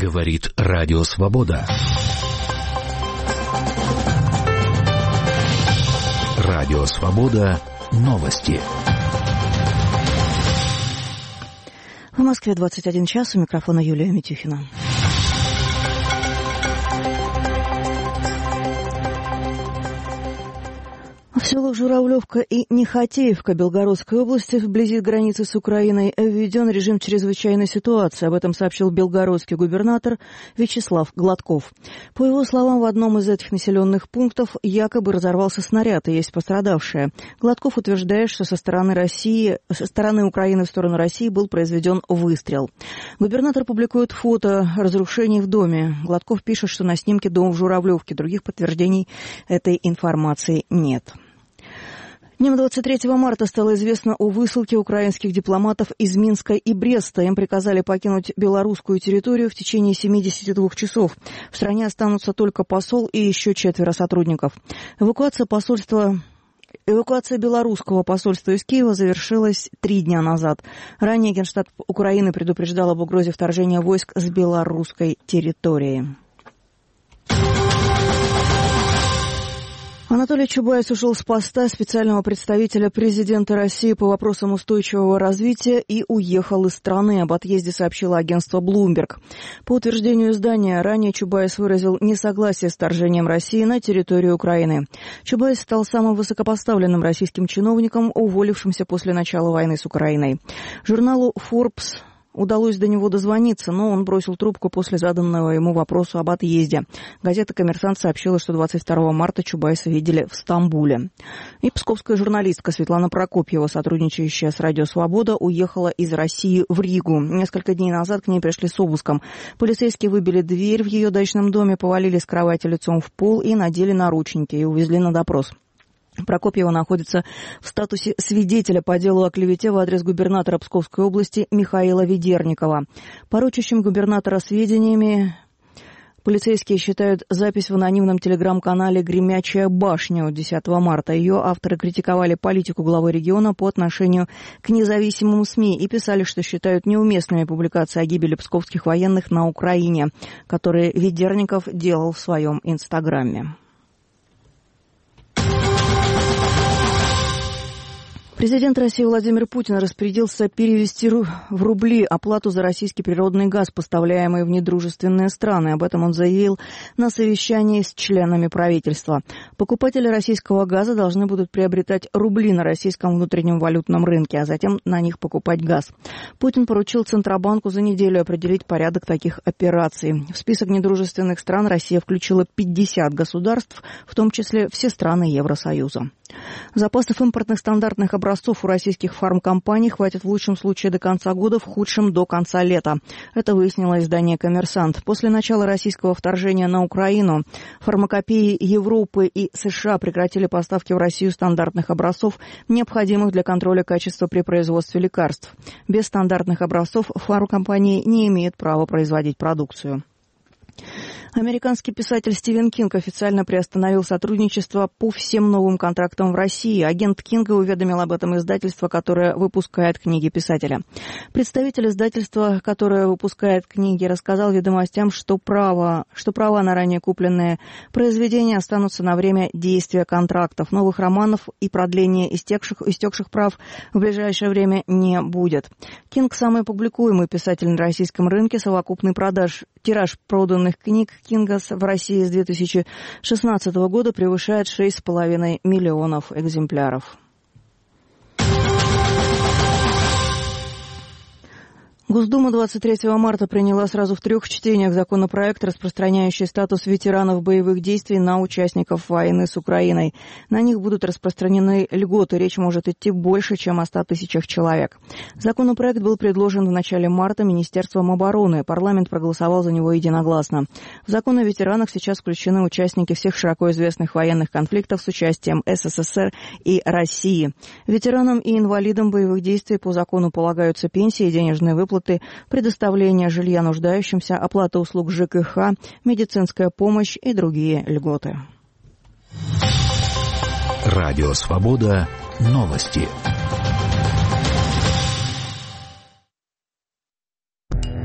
Говорит Радио Свобода. Радио Свобода. Новости. В Москве 21 час. У микрофона Юлия Митюхина. В селах Журавлевка и Нехотеевка Белгородской области, вблизи границы с Украиной, введен режим чрезвычайной ситуации. Об этом сообщил белгородский губернатор Вячеслав Гладков. По его словам, в одном из этих населенных пунктов якобы разорвался снаряд и есть пострадавшие. Гладков утверждает, что со стороны Украины в сторону России был произведен выстрел. Губернатор публикует фото разрушений в доме. Гладков пишет, что на снимке дом в Журавлевке. Других подтверждений этой информации нет. Днем 23 марта стало известно о высылке украинских дипломатов из Минска и Бреста. Им приказали покинуть белорусскую территорию в течение 72 часов. В стране останутся только посол и еще 4 сотрудников. Эвакуация белорусского посольства из Киева завершилась 3 дня назад. Ранее Генштаб Украины предупреждал об угрозе вторжения войск с белорусской территории. Анатолий Чубайс ушел с поста специального представителя президента России по вопросам устойчивого развития и уехал из страны. Об отъезде сообщило агентство Bloomberg. По утверждению издания, ранее Чубайс выразил несогласие с вторжением России на территорию Украины. Чубайс стал самым высокопоставленным российским чиновником, уволившимся после начала войны с Украиной. Журналу Forbes удалось до него дозвониться, но он бросил трубку после заданного ему вопроса об отъезде. Газета «Коммерсант» сообщила, что 22 марта Чубайса видели в Стамбуле. И псковская журналистка Светлана Прокопьева, сотрудничающая с «Радио Свобода», уехала из России в Ригу. Несколько дней назад к ней пришли с обыском. Полицейские выбили дверь в ее дачном доме, повалили с кровати лицом в пол и надели наручники и увезли на допрос. Прокопьева находится в статусе свидетеля по делу о клевете в адрес губернатора Псковской области Михаила Ведерникова. Поручащим губернатора сведениями полицейские считают запись в анонимном телеграм-канале «Гремячая башня» от 10 марта. Ее авторы критиковали политику главы региона по отношению к независимым СМИ и писали, что считают неуместными публикации о гибели псковских военных на Украине, которые Ведерников делал в своем инстаграме. Президент России Владимир Путин распорядился перевести в рубли оплату за российский природный газ, поставляемый в недружественные страны. Об этом он заявил на совещании с членами правительства. Покупатели российского газа должны будут приобретать рубли на российском внутреннем валютном рынке, а затем на них покупать газ. Путин поручил Центробанку за неделю определить порядок таких операций. В список недружественных стран Россия включила 50 государств, в том числе все страны Евросоюза. Запасов импортных стандартных образцов у российских фармкомпаний хватит в лучшем случае до конца года, в худшем до конца лета. Это выяснило издание «Коммерсант». После начала российского вторжения на Украину фармакопеи Европы и США прекратили поставки в Россию стандартных образцов, необходимых для контроля качества при производстве лекарств. Без стандартных образцов фармкомпании не имеют права производить продукцию. Американский писатель Стивен Кинг официально приостановил сотрудничество по всем новым контрактам в России. Агент Кинга уведомил об этом издательство, которое выпускает книги писателя. Представитель издательства, которое выпускает книги, рассказал «Ведомостям», что права на ранее купленные произведения останутся на время действия контрактов. Новых романов и продления истекших прав в ближайшее время не будет. Кинг – самый публикуемый писатель на российском рынке. Совокупный тираж проданных книг Кинга в России с 2016 года превышает 6,5 миллионов экземпляров. Госдума 23 марта приняла сразу в 3 чтениях законопроект, распространяющий статус ветеранов боевых действий на участников войны с Украиной. На них будут распространены льготы. Речь может идти больше, чем о 100 тысячах человек. Законопроект был предложен в начале марта Министерством обороны. Парламент проголосовал за него единогласно. В закон о ветеранах сейчас включены участники всех широко известных военных конфликтов с участием СССР и России. Ветеранам и инвалидам боевых действий по закону полагаются пенсии и денежные выплаты, предоставление жилья нуждающимся, оплата услуг ЖКХ, медицинская помощь и другие льготы. Радио Свобода. Новости.